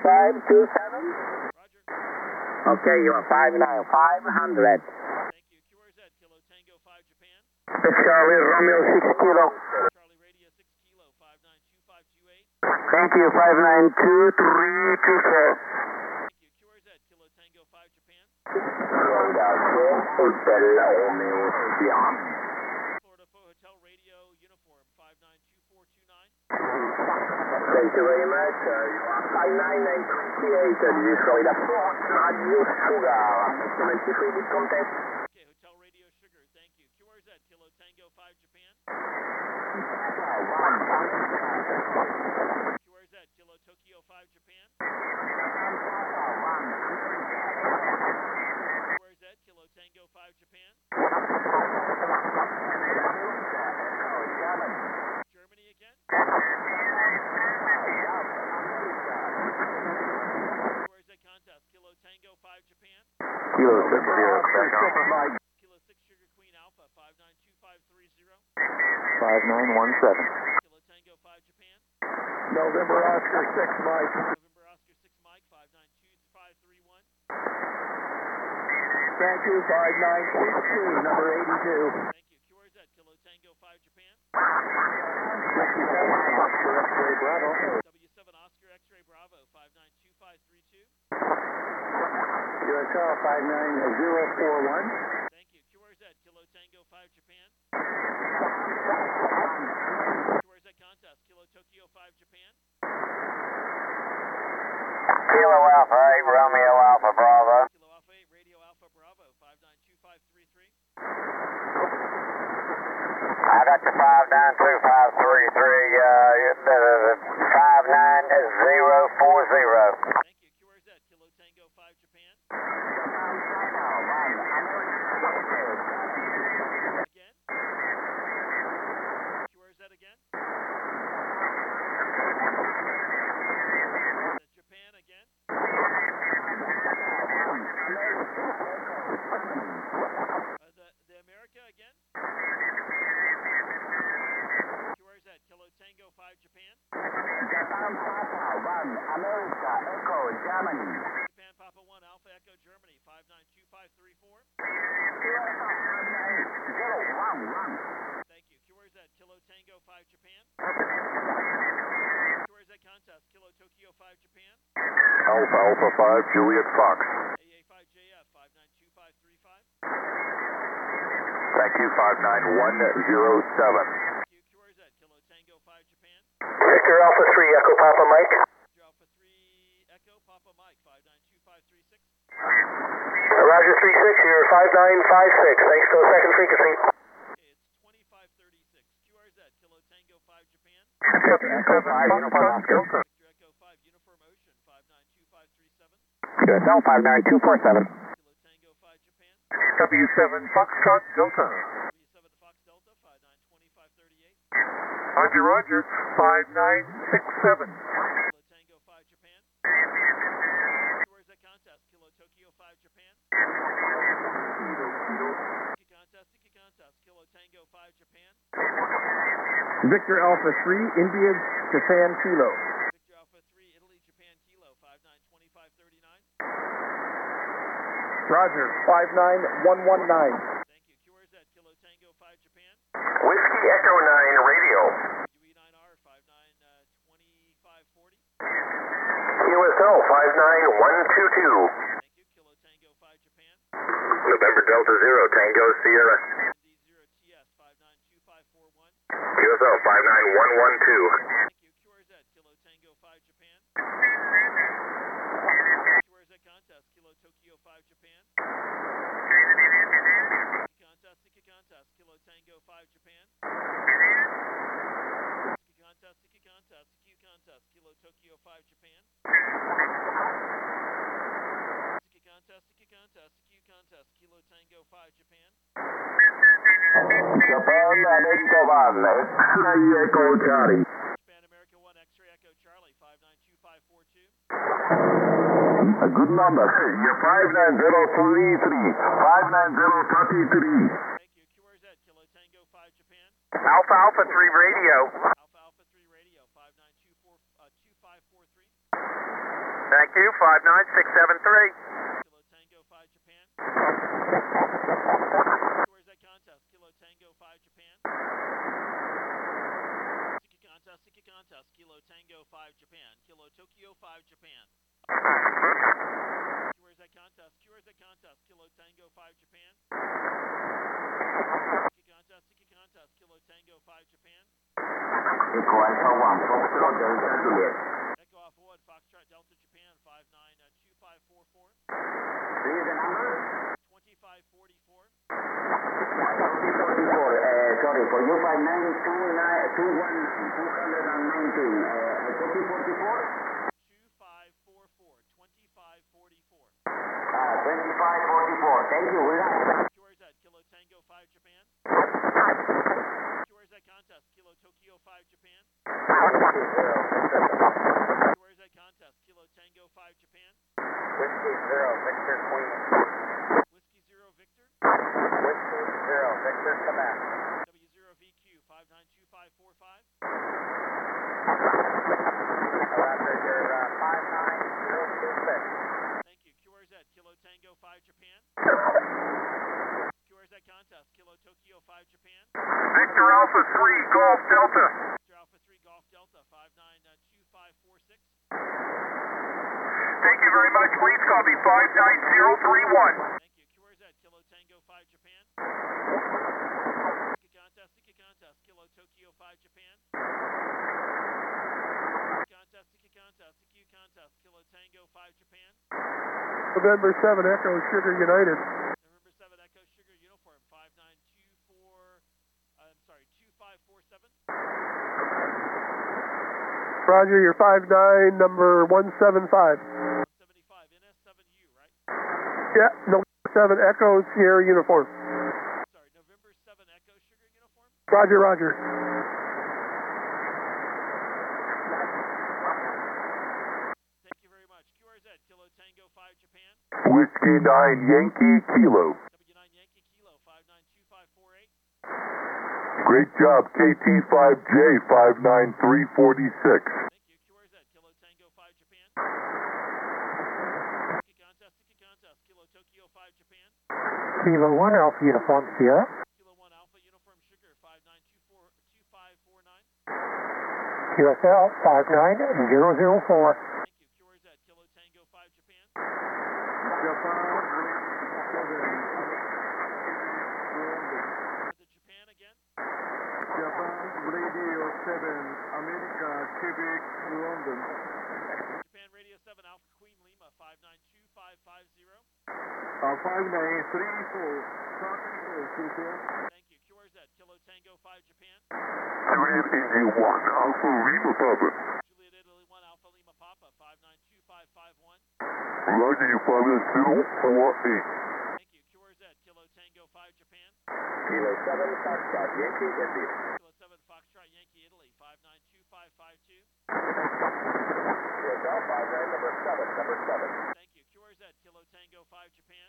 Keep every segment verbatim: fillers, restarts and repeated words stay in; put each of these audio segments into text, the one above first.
five two seven. Roger. Okay, you are five nine five hundred. Thank you. Q R Z, Kilo Tango five Japan. Charlie Romeo six kilo. Charlie Radio six Kilo, five nine two five two eight. Thank you, five nine two three two four. Thank you. Q R Z, Kilo Tango five Japan. Florida Fo Hotel Radio Uniform, five nine two four two nine. Thank you very much. Uh, you are five nine nine two eight. This is Florida Fo Radio Sugar. seventy-three discounted. Okay, Hotel Radio Sugar, thank you. Q R Z, Kilo Tango five Japan. Q R Z, Kilo Tokyo five Japan. Q R Z, Kilo Tango five Japan. Germany again. Q R Z contest, Kilo Tango five Japan. Kilo six zero, back Kilo six Sugar Queen Alpha, five nine two five three zero. five nine one seven. Kilo Tango five Japan. November Oscar six, Mike. November Oscar six Mike, five nine two five three one. Thank you, five nine six two, number eighty-two. Thank you. Q R Z, Kilo Tango five Japan. W seven Oscar X-Ray Bravo, five nine two five three two. U S L five nine zero four one. Thank you. Q R Z, Kilo Tango five Japan. Q R Z contest, Kilo Tokyo five Japan. Kilo Alpha eight, Romeo Alpha Bravo. Kilo Alpha eight, Radio Alpha Bravo, five nine two five three three. I got you five nine two five three three, uh, five nine zero four zero. Thank you. Q R Z, Kilo Tango five Japan. Again. Q R Z again. The Japan again. Uh, the, the America again. Q R Z, Kilo Tango five Japan. Japan Papa one, America, Echo, Germany. Japan Papa one, Alpha Echo Germany, five nine two five three four. Thank you. Q R Z, Kilo Tango five Japan. Q R Z contest, Kilo Tokyo five Japan. Alpha Alpha five, Juliet Fox. A A five J F, five nine two five three five. Thank you, five nine one zero seven. Thank you. Q R Z, Kilo Tango five Japan. Victor Alpha three, Echo Papa Mike. Victor Alpha three, Echo Papa Mike, five nine two five three six. Roger three six, you're five nine five six. Thanks to the second frequency. Okay, it's twenty-five thirty-six. Q R Z, Kilo Tango five Japan. Echo five, Uniform Oscar. Victor Echo five, Uniform Ocean, five nine two five three seven. U S L five nine two four seven. Kilo Tango five Japan. W seven Foxtrot Delta. W seven Fox Delta, five nine two five three eight. Roger, Roger, five nine six seven. Kilo Tango five Japan. Q R Z contest, Kilo Tokyo five Japan. Tiki contest, Tiki contest, Kilo Tango five Japan. Victor Alpha three, India, Japan, Kilo. Victor Alpha three, Italy, Japan, Kilo, five nine two five three nine. Roger, five nine one one nine. Thank you. Q R Z, Kilo Tango five Japan. Whiskey Echo nine, radio. U E nine R, five nine two five four zero. U S L five nine one two two. Thank you. Kilo Tango five Japan. November Delta zero, Tango Sierra. D zero T S, five nine two five four one. U S L five nine one one two. Thank you. Q R Z, Kilo Tango five Japan. Q R Z contest, Kilo Tokyo five Japan. Tiki contest, Tiki contest, Kilo Tango five Japan. Tiki contest, Tiki contest, Q contest, Kilo Tokyo five Japan. Tiki contest, Tiki contest, Q contest, Kilo Tango five Japan. Japan America one, X-Ray Echo Charlie. Japan America one, X-Ray Echo Charlie, five nine two five four two. A good number. You're five nine zero three three. five nine zero three three. Thank you. Q R Z, Kilo Tango five Japan. Alpha Alpha three radio. Alpha Alpha three Radio, five nine two four, uh, two five four three. Thank you, five nine six seven three. Kilo Tango five Japan. Where's that contest? Kilo Tango five Japan. Siki contest, Siki contest, Kilo Tango five Japan. Kilo Tokyo five Japan. Where's that contest? Where's that contest? Kilo Tango five Japan. Siki contest, Siki contest, Kilo Tango five Japan. Echo Alpha one, Foxtrot Delta Juliet. Echo Alpha one, Foxtrot Delta Japan five nine two five four four. Please the number? twenty-five forty-four. forty-four, uh, sorry, for you five nine two nine two one two nineteen. Uh, copy forty-four? twenty-five forty-four. twenty-five forty-four. Uh, twenty-five forty-four. Thank you. We're up. Q R Z, Kilo Tango five Japan. Q R Z contest, Kilo Tokyo five Japan. Q R Z contest, Kilo Tango five Japan. Whiskey zero, Victor Queen. Whiskey zero Victor. Whiskey zero, Victor Quebec. W zero V Q five nine two five four five. Roger, you're uh, five nine zero two six. Thank you. Q R Z, Kilo Tango five Japan. Q R Z contest, Kilo Tokyo five Japan. Victor Alpha three, Golf Delta. Victor Alpha three Golf Delta five nine two five four six. Thank you very much. Please call me five nine zero three one. Thank you. Q R Z, Kilo Tango five Japan. Siki contest, Siki contest, Kilo Tokyo five Japan. Siki contest, Siki contest, Siki contest, Kilo Tango five Japan. November seven, Echo Sugar United. November seven Echo Sugar Uniform five nine two four, I'm sorry, two five four seven. Roger, your five nine, number one seven five. seventy-five, N S seven U, right? Yeah, November seven, Echo Sierra Uniform. Sorry, November seven Echo Sugar Uniform. Roger, roger. Thank you very much. Q R Z, Kilo Tango five Japan. Whiskey nine Yankee Kilo. W nine Yankee Kilo five nine two five four eight. Great job, K T five J five nine three four six. Thank you. Q R Z, Kilo Tango five Japan. Siki contest, Siki contest, Kilo Tokyo five Japan. Kilo one Alpha Uniform Sierra. Kilo one Alpha Uniform Sugar five nine two four two five four nine. Q S L five nine zero zero four. Thank you. Q R Z, Kilo Tango five Japan. For the Japan again. Japan Radio seven, America, Quebec, London. Japan Radio seven Alpha Queen Lima five nine two five five zero. Uh, five nine three four, Thank you. Q R Z, Kilo Tango five Japan. Juliet India one Alpha Lima Papa. Juliet Italy one Alpha Lima Papa five nine two five five one. Roger, you five zero four eight. Thank you. Q R Z, Kilo Tango five Japan. Kilo seven, Foxtrot Yankee India. Kilo seven Foxtrot Yankee Italy five nine two five five two. Q S L five nine, number seven, number seven. Thank you. Q R Z, Kilo Tango five Japan.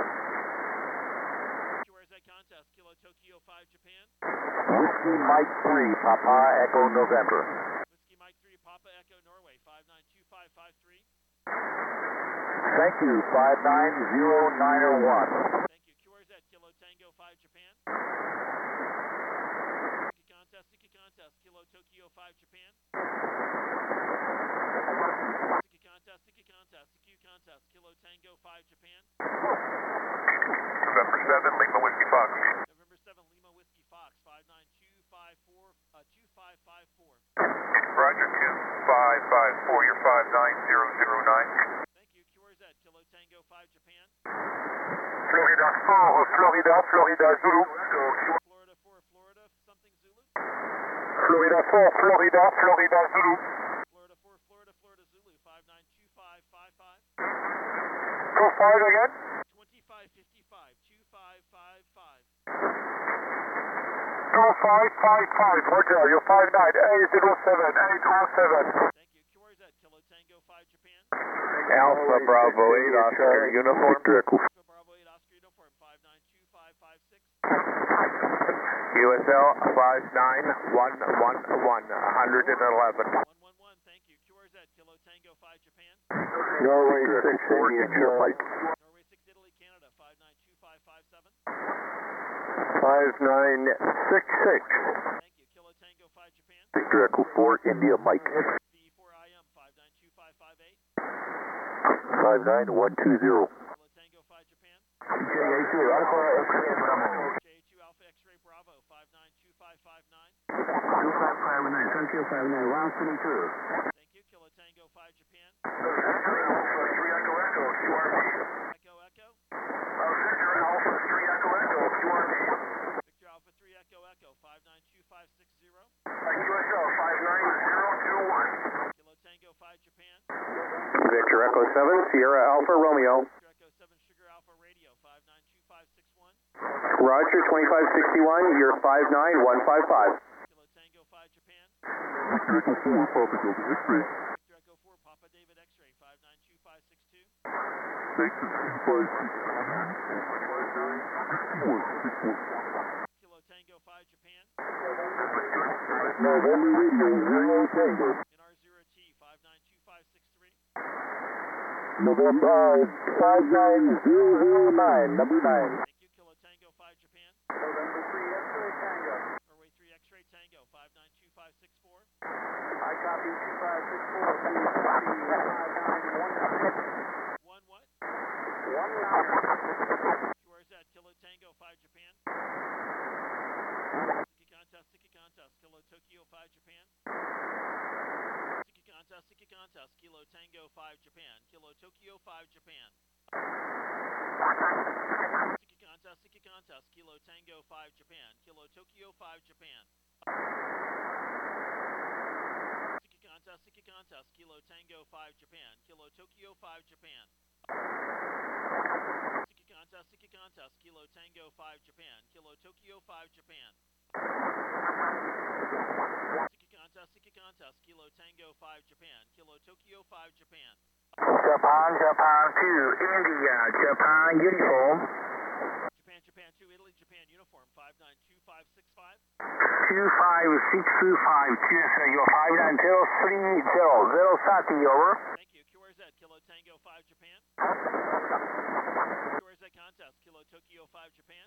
Q R Z contest, Kilo Tokyo five Japan. Whiskey Mike three Papa Echo November. Whiskey Mike three Papa Echo Norway five nine two five five three. Thank you, five nine zero nine one. Thank you. Q R Z, Kilo Tango five Japan. Siki contest, Siki contest, Kilo Tokyo five Japan. Siki contest, Siki contest, Siki contest, Kilo Tango five Japan. November seven, Lima Whiskey Fox. November seven Lima Whiskey Fox five nine two five four, uh, two five five four. Roger, two five five four, you're five nine zero zero nine. Thank you. Q R Z, Kilo Tango five Japan. Florida four, Florida, Florida Zulu. Florida four Florida, something Zulu. Florida four, Florida, Florida Zulu. Florida four Florida, Florida Zulu five nine two five five five. Two five again. twenty-five fifty-five, two five five five. Two five five five, Roger, you're five nine eight zero seven eight zero seven. Thank you. Q R Z, Kilo Tango five Japan. Alpha Bravo eight Oscar uniform. Alpha Bravo eight Oscar Uniform five nine two five five six. U S L five nine one one one, one hundred eleven. one one one, thank you. Q R Z, Kilo Tango five Japan. Norway six India, India Mike. Norway six Italy, Canada, five nine two five five seven. five nine six six. Thank you. Kilo Tango five Japan. Victor Echo four India Mike. V four I M five nine two five five eight. five nine one two zero. Kilo Tango five Japan. J A two Alpha X-ray Bravo. J A two Alpha X-ray Bravo five nine two five five nine. two five five nine, thank you, five nine one three two. Thank you. Kilo Tango five Japan. Alpha three Echo Echo, Q R V. Echo Echo. Victor Alpha three Echo Echo, Q R V. Victor Alpha three Echo Echo five nine two five six zero. Q S L five nine zero two one. Kilo Tango five Japan. Victor Echo seven, Sierra Alpha Romeo. Victor Echo seven Sugar Alpha Radio five nine two five six one. Roger, twenty-five sixty-one, you're five nine one five five. Kilo Tango five Japan. Victor Echo four Papa Delta X-ray. Victor Echo four Papa David X-ray five nine two five six two. Texas two five six one six one. Kilo Tango five Japan. November Radio zero Tango. N R zero T five nine two five six three. November five nine zero zero nine, number nine. Thank you. Kilo Tango five Japan. November three X-ray Tango. Norway three X-ray Tango five nine two five six four. I copy two five six four, please copy five nine one nine. One what? One nine. Q R Z Kilo Tango five Japan. Siki contest, Siki contest, Kilo Tokyo five Japan. Siki contest, Siki contest, Kilo Tango five Japan. Kilo Tokyo five Japan. Siki contest, Siki contest, Kilo Tango five Japan. Kilo Tokyo five Japan. Siki contest, Siki contest, Kilo Tango five Japan. Kilo Tokyo five Japan. Siki contest, Siki contest, Kilo Tango five Japan. Kilo Tokyo five Japan. Siki contest, Siki contest, Kilo Tango five Japan. Kilo Tokyo five Japan. Japan, Japan two, India, Japan uniform. Japan, Japan two, Italy, Japan uniform five nine two five six five. two five six two five, Q S L, you're five nine zero three zero, zero thirty, over. Thank you. Q R Z Kilo Tango five Japan. Q R Z contest, Kilo Tokyo five Japan.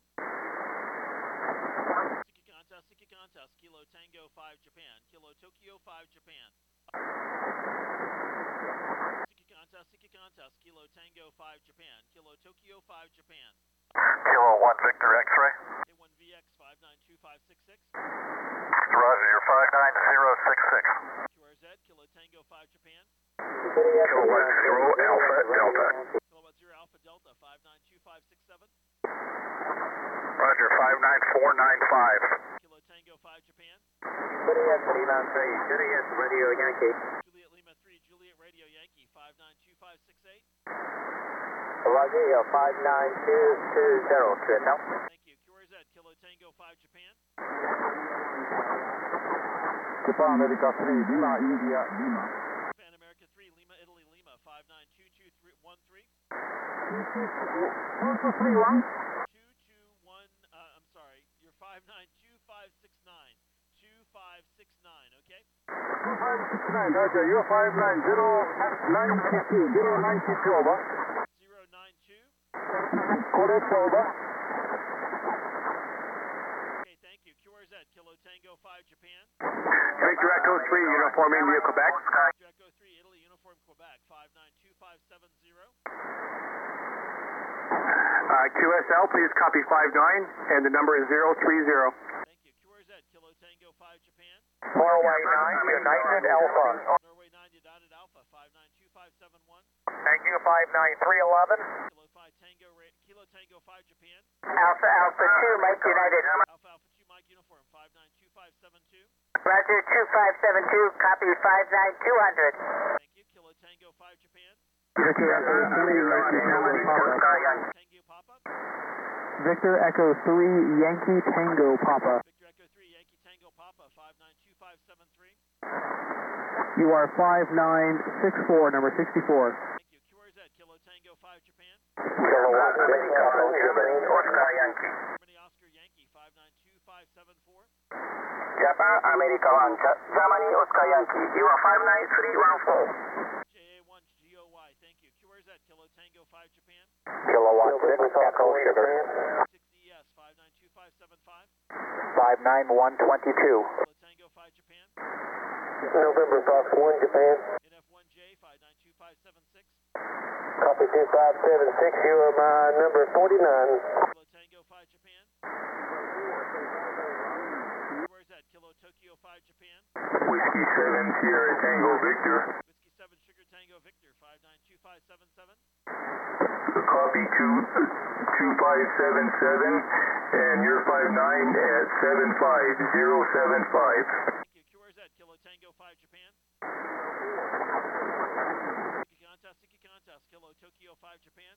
Siki contest, Siki contest, Kilo Tango five Japan. Kilo Tokyo five Japan. Siki contest, Siki contest, Kilo Tango five Japan. Kilo Tokyo five Japan. Kilo one Victor X-ray. K one V X five nine two five six six. Roger, you're five nine zero six six. Q R Z Kilo Tango five Japan. Kilo one zero Alpha Delta. Kilowatt zero Alpha Delta five nine two five six seven. Roger, five nine four nine five. Kilo Tango five Japan. Juliet Lima three, Juliet Radio Yankee. Juliet Lima three Juliet Radio Yankee five nine two five six eight. Roger, you're five nine two two zero, Q S L. Thank you. Q R Z Kilo Tango five Japan. Japan America three Lima India Lima. Japan America three Lima Italy Lima five nine two two three one three. two two three one. two two one uh, I'm sorry. You're five nine two five six nine. two five six nine, okay? two five six nine, Roger, you're five nine zero nine two, zero nine two, over. zero nine two. Correct, over. Okay, thank you. Q R Z Kilo Tango five Japan. Victor Echo three, Uniform India, Quebec. Victor Echo three Italy Uniform Quebec five nine two five seven zero. Uh, Q S L, please copy five nine, and the number is zero three zero. Thank you. Q R Z Kilo Tango five Japan. Norway nine, United Alpha. Norway nine United Alpha five nine two five seven one. Thank you, five nine three eleven. Kilo five Tango Ra- Kilo Tango five Japan. Alpha Alpha two, Mike United. Alpha Alpha two Mike Uniform five nine two five seven two. Roger, two five seven two, copy five nine two hundred. Thank you. Kilo Tango five Japan. Victor Echo three, Yankee Papa. Tango Papa. Victor Echo three, Yankee Tango Papa. Victor Echo three Yankee Tango Papa five nine two five seven three. You are five nine six four, number sixty-four. Thank you. Q R Z Kilo Tango five Japan. Kilo one, Germany, Oscar Yankee. Germany Oscar Yankee five nine two five seven four. Japan, America one, Germany, Oscar Yankee. You are five nine three one four. J A one G O Y Z, Kilo Tango five Japan. Kilowatt six, Echo Sugar. sixty E S, five nine two five seven five. five nine one two two. Kilo Tango five Japan. November Fox one, Japan. N F one J, five nine two five seven six. Copy two five seven six, you are my number forty-nine. Kilo Tango five Japan. Where's that? Kilo Tokyo five Japan. Whiskey seven, Sierra Tango Victor. Whiskey seven Sugar Tango Victor, five nine two five seven seven. Copy two, two five seven seven, and you're five nine at seven five zero seven five. Thank you. Q R Z, Kilo Tango five Japan. Siki Contest, Siki Contest, Kilo Tokyo five Japan.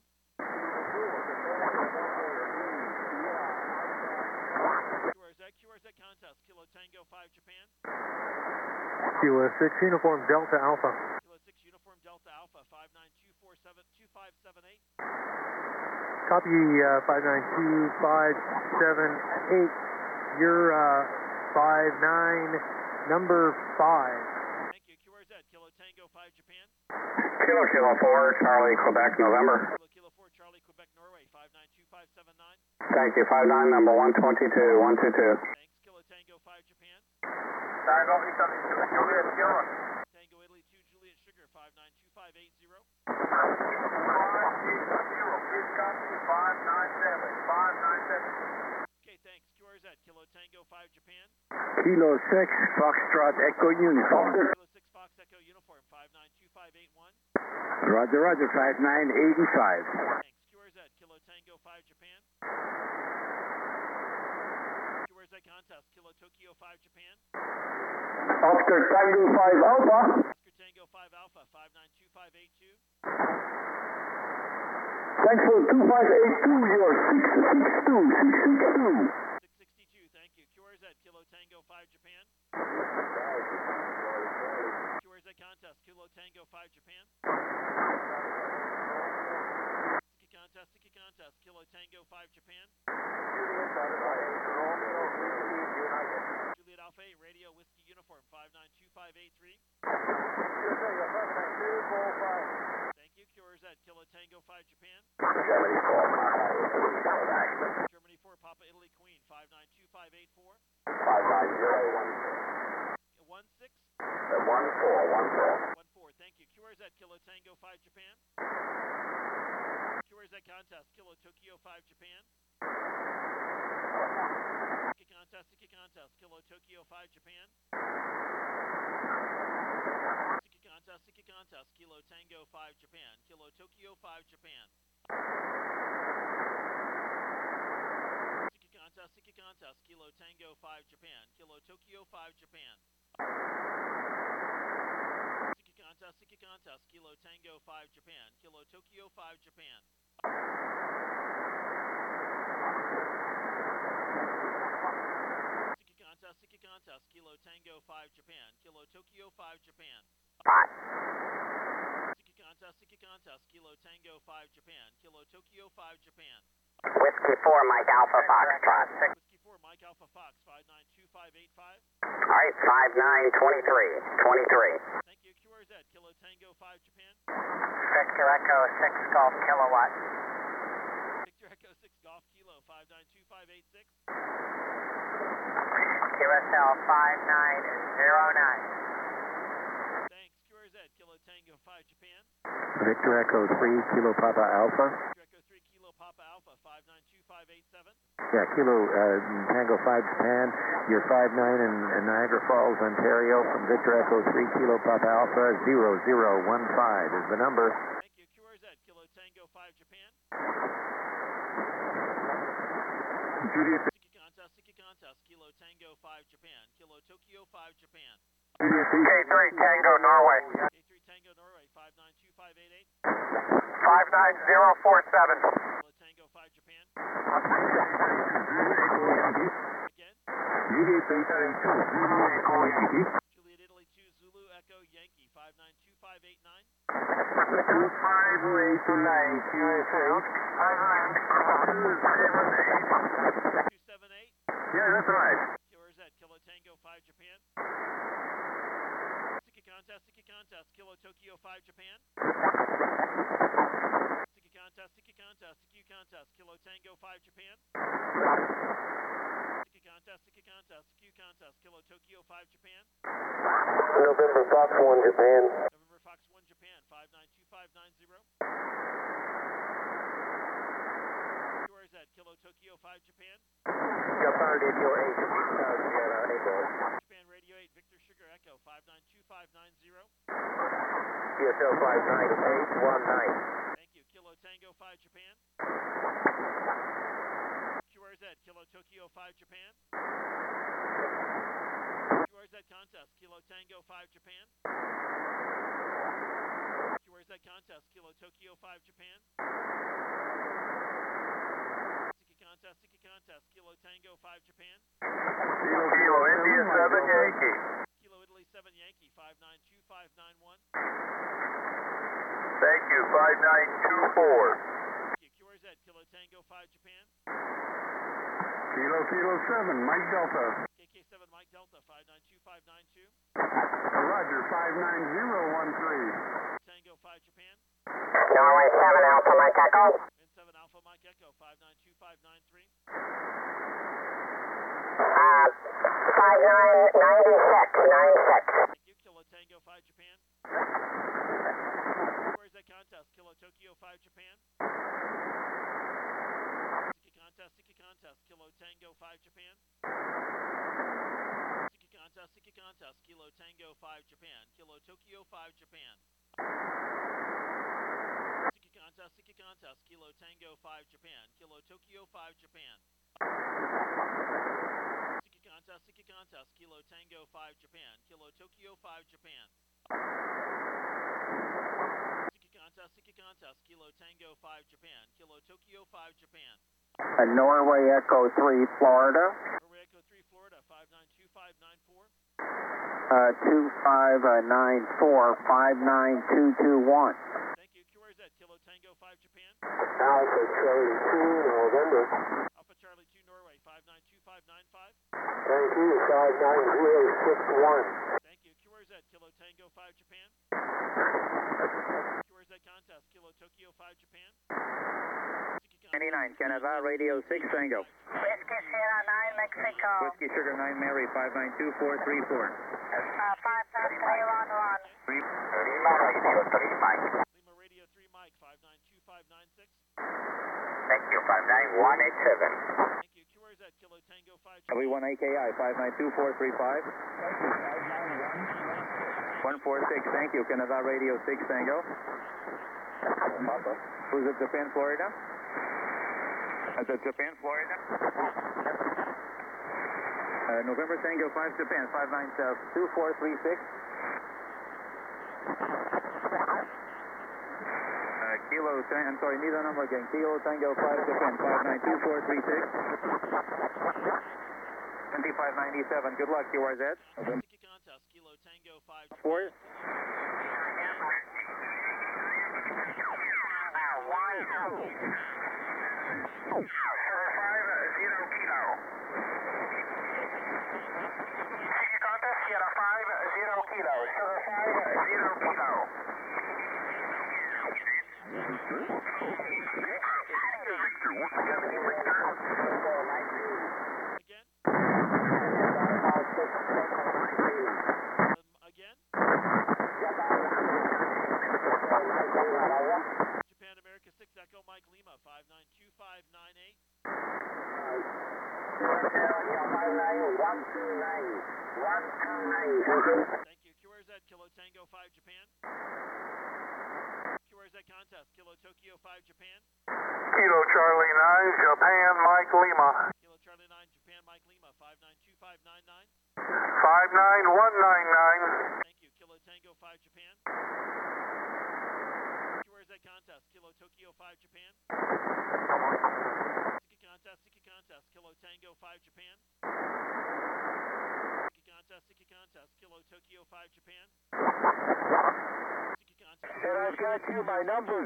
Q R Z, Q R Z Contest, Kilo Tango five Japan. Kilo six, Uniform Delta Alpha. Kilo six Uniform Delta Alpha, five nine two four seven two five seven eight. Copy uh, five nine two five seven eight. You're uh, five nine, number five. Thank you. Q R Z, Kilo Tango five Japan. Kilo Kilo four, Charlie, Quebec, November. Kilo Kilo four Charlie, Quebec, Norway, five nine two five seven nine. Thank you, five nine, number one two two, one two two. Thanks. Kilo Tango five Japan. Tango Italy, Juliet, Kilo. Tango Italy two Juliet Sugar, five nine two five eight zero. five nine seven, five nine seven. Okay, thanks. Q R Z, Kilo Tango five Japan. Kilo six, Foxtrot Echo Uniform. Kilo six Fox Echo Uniform, five nine two five eight one. Roger, Roger, five nine eighty-five. Thanks. Q R Z, Kilo Tango five Japan. Q R Z Contest, Kilo Tokyo five Japan. Oscar Tango five Alpha. Oscar Tango five Alpha, five nine two five eight two. Thanks for two five eight two, you're six six two, six six two. six sixty-two, thank you. Q R Z, Kilo Tango five Japan. Q R Z Contest, Kilo Tango five Japan. Siki Contest, Siki Contest, Kilo Tango five Japan. Juliet Alpha eight, Radio Whiskey Uniform, five nine two five eight three. Thank you. Q R Z, Kilo Tango five Japan. Germany four, Papa Italy Queen, five nine two five eight four. five nine zero one one six. one four one four. one four, thank you. Q R Z, Kilo Tango five Japan. Q R Z Contest, Kilo Tokyo five Japan. Siki Contest, Siki Contest, Kilo Tokyo five Japan. Siki Contest, Siki Contest, Kilo Tango five Japan. Kilo Tokyo five Japan. Siki Contest, Siki Contest, Kilo Tango five Japan. Kilo Tokyo five Japan. Siki Contest, Siki Contest, Kilo Tango five Japan. Kilo Tokyo five Japan. Siki Contest, Siki Contest, Kilo Tango five Japan. Kilo Tokyo five Japan. Siki Contest, Siki Contest, Kilo Tango five Japan. Kilo Tokyo five Japan. Whiskey four, Mike Alpha Foxtrot. Whiskey four, Mike Alpha Fox, five nine two five eight five. All right, five nine twenty-three, twenty-three. Thank you. Q R Z, Kilo Tango five Japan. Victor Echo six Golf Kilowatt. Victor Echo six Golf Kilo, five nine two five eight six. Q S L five nine zero nine. Thanks. Q R Z, Kilo Tango five Japan. Victor Echo three, Kilo Papa Alpha. Victor Echo three Kilo Papa Alpha, five nine two five eight seven. Yeah, Kilo uh, Tango five Japan. You're five nine in, in Niagara Falls, Ontario. From Victor Echo three, Kilo Papa Alpha, zero zero one five is the number. Thank you. Q R Z, Kilo Tango five Japan. Siki Contest, Siki Contest, Kilo Tango five Japan. Kilo Tokyo five Japan. K three Tango Norway. K three Tango Norway, five nine two five eight eight. five nine zero four seven. Kilo Tango five Japan. Again. Juliet Italy two Zulu Echo Yankee, five nine two five eight nine. two five eight nine Q S A. two seven eight. Yeah, that's right. Q R Z, Kilo Tango five Japan. Siki Contest, Siki Contest, Kilo Tokyo five Japan. November Fox one, Japan. November Fox one, Japan, five nine two five nine zero. Q R Z, Kilo Tokyo five, Japan. Japan Radio eight, Victor Sierra Echo. Japan Radio eight, Victor Sugar Echo, five nine two five nine zero. P S L five nine eight one nine. Thank you. Kilo Tango five, Japan. Q R Z, Kilo Tokyo five, Japan. Q R Z contest, Kilo Tango five, Japan. Q R Z contest, Kilo Tokyo five, Japan. Siki contest, Siki contest, Kilo Tango five, Japan. Kilo, Kilo, India seven, Yankee. Kilo Italy seven, Yankee, five nine two five nine one. Thank you, five nine two four. Thank you. Q R Z, Kilo Tango five, Japan. Kilo, Kilo seven, Mike Delta. K K seven, Mike Delta, five nine two five nine two. Roger, five nine zero one three. Tango five, Japan. Norway seven, Alpha Mike Echo. N seven, Alpha Mike Echo, five nine two five nine three. Uh, five nine ninety-six, ninety-six. Thank you. Kilo Tango five, Japan. Where's that contest? Kilo Tokyo five, Japan. Siki contest, Siki contest, Kilo Tango five, Japan. Siki contest, Siki contest, Kilo Tango five, Japan. Kilo Tokyo five, Japan. Siki contest, Siki contest, Kilo Tango five, Japan. Kilo Tokyo five, Japan. Siki contest, Siki contest, Kilo Tango five, Japan. Kilo Tokyo five, Japan. Siki contest, Siki contest, Kilo Tango five, Japan. Kilo Tokyo five, Japan. Uh, Norway Echo three, Florida. Norway Echo three, Florida, five nine two five nine four. Uh, two five nine four, five nine two two one. Thank you. Q R Z, Kilo Tango five, Japan. Alpha Charlie two, November. Alpha Charlie two, Norway, five nine two five nine five. Thank you, five nine zero six one. Thank you. Q R Z, Kilo Tango five, Japan. Q R Z contest, Kilo Tokyo five, Japan. ninety-nine, Canada, Radio six, Tango. Whiskey Sierra nine, Mexico. Whiskey Sugar nine, Mary, five nine two four three four. Uh, five nine three one one. Lima Radio three, Mike. Lima Radio three, Mike, five nine two five nine six. Thank you, five nine one eight seven. Thank you. Q R Z, Kilo Tango five, Japan. W one A K I, five nine two four three five. one four six, thank you, Canada, Radio six, Tango. Who's at Japan, Florida? At the Japan, Florida? Uh, November Tango five, Japan, five nine two four three six. Uh, Kilo, Tang- I'm sorry, need the number again. Kilo Tango five, Japan, five nine two four three six. twenty-five ninety-seven, good luck, Q R Z. Siki contest, Kilo Tango five, Japan. Four. Again? Um, again? Japan America six Echo Mike Lima five nine two five nine eight. Thank you. Q R Z Kilo Tango five Japan. Q R Z contest Kilo Tokyo five Japan. Kilo Charlie nine, Japan, Mike Lima. Kilo Charlie nine Japan Mike Lima five nine two five nine nine. five nine one nine nine. Thank you. Kilo Tango five Japan. Q R Z contest Kilo Tokyo five Japan. Siki contest Siki contest Kilo Tango five Japan. Siki contest Siki contest Kilo Tokyo five Japan. Siki contest. Did I got you my number?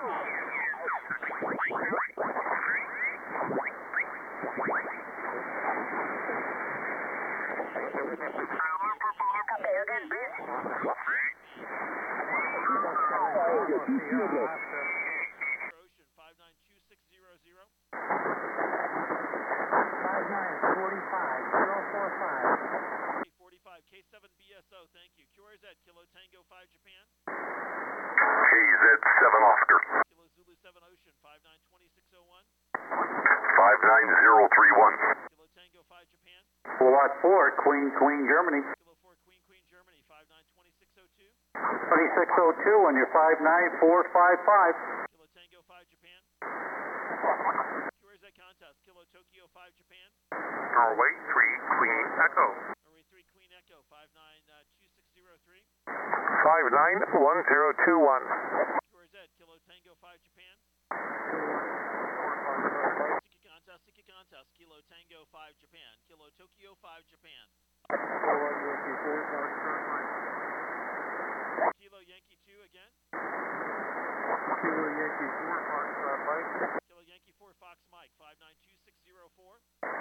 Ocean five nine two six zero zero. five nine four five zero four five. forty-five K seven B S O, thank you. Q R Z seven Oscar. Kilo Zulu seven Ocean, five nine two six zero one. five nine zero three one. Kilo Tango five Japan. Lot four, Queen, Queen, Germany. Kilo four Queen, Queen, Germany, five nine two six zero two. twenty-six oh two on your five nine four five five. Kilo Tango five Japan. Q R Z contest, Kilo Tokyo five Japan. Norway three, Queen Echo. Norway three Queen Echo, five nine two six zero three. five nine one zero two one. Q R Z, Kilo Tango five Japan. Siki contest, Siki contest, Kilo Tango five Japan. Kilo Tokyo five Japan. Kilo Yankee two again. Kilo Yankee four, Foxtrot Mike. Kilo Yankee four Fox Mike, five nine two six zero four.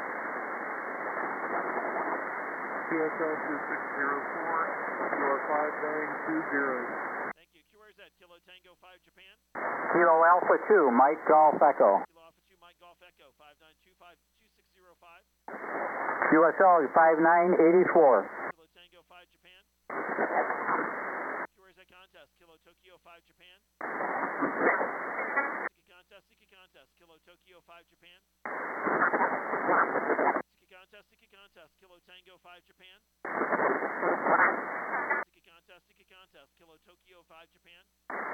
Q S L two six zero four, you are five nine two zero. Thank you. Q R Z, Kilo Tango five Japan. Kilo Alpha two, Mike Golf Echo. Kilo Alpha two Mike Golf Echo, five nine two five two six zero five. Q S L five nine eight four. Kilo Tango five Japan. Q R Z contest, Kilo Tokyo five Japan. Siki contest, Siki contest, Kilo Tokyo five Japan. Siki contest, Siki contest, Kilo Tango five Japan. Siki contest, Siki contest, Kilo Tokyo five Japan.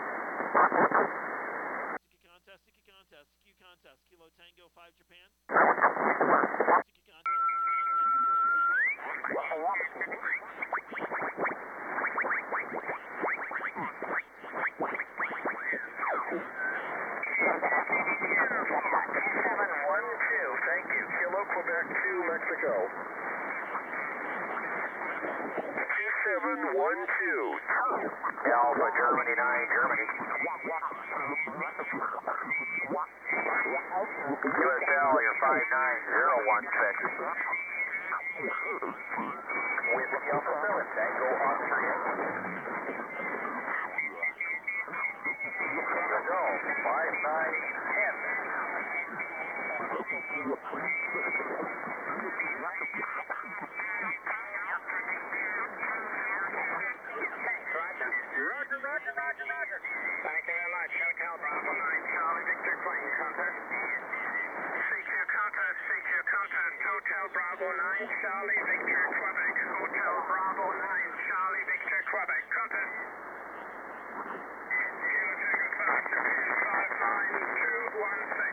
Siki contest, Siki contest, Q contest, Kilo Tango five Japan. Siki contest, Siki contest, Kilo Tango. Thank you. Kilo Quebec two, Mexico. two seven one two. Alpha Germany nine, Germany. U S L, you're five nine zero one six. With the Alpha seven, Tango Austria. Go, five nine ten. Roger, roger, roger, roger. Thank you very much. Hotel Bravo nine, Charlie Victor Queen, contact. C Q contact, C Q contact, Hotel Bravo nine, Charlie Victor Quebec. Hotel Bravo nine, Charlie Victor Quebec, contact. Kilo Tango five, Japan, five nine two one six.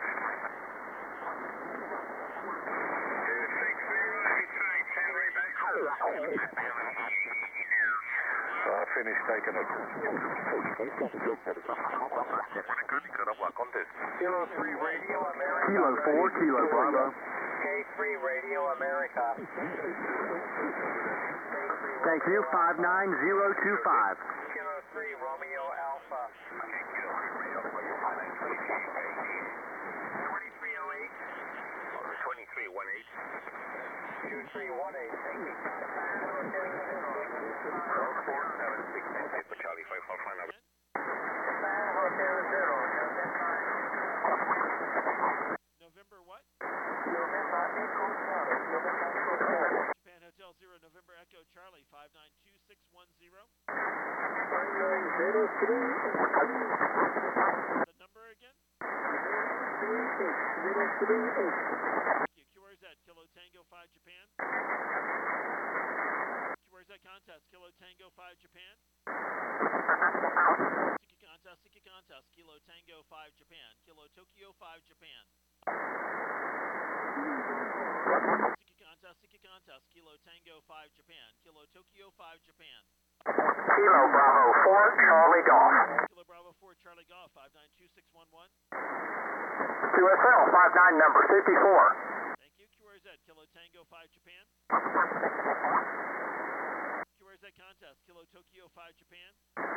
two six zero eight, thanks, Henry Baker. Uh, finish taking it. Kilo three Radio America. Kilo four, Kilo Bravo. K three Radio America. Thank you, five nine zero two five. Kilo three Romeo Alpha. twenty-three oh eight. twenty-three one eight. two three one eight. four seven six eight for Charlie five four five. San Hotel Zero. November what? November Echo Charlie. November Echo Charlie. Japan Hotel Zero, November Echo Charlie, five nine two six one zero. five nine zero three. The number again? three eight zero three eight. Thank you. Q R Z, Kilo Tango five Japan. Q R Z contest, Kilo Tango five Japan. Siki contest, Siki contest, Kilo Tango five Japan. Kilo Tokyo five Japan. Siki contest, Siki contest, Kilo Tango five Japan. Kilo Tokyo five Japan. Kilo Bravo four Charlie Golf. Kilo Bravo four Charlie Golf, five nine two six one one. Q S L five nine number fifty-four. Thank you. Q R Z, Kilo Tango five Japan. Q R Z contest, Kilo Tokyo five Japan.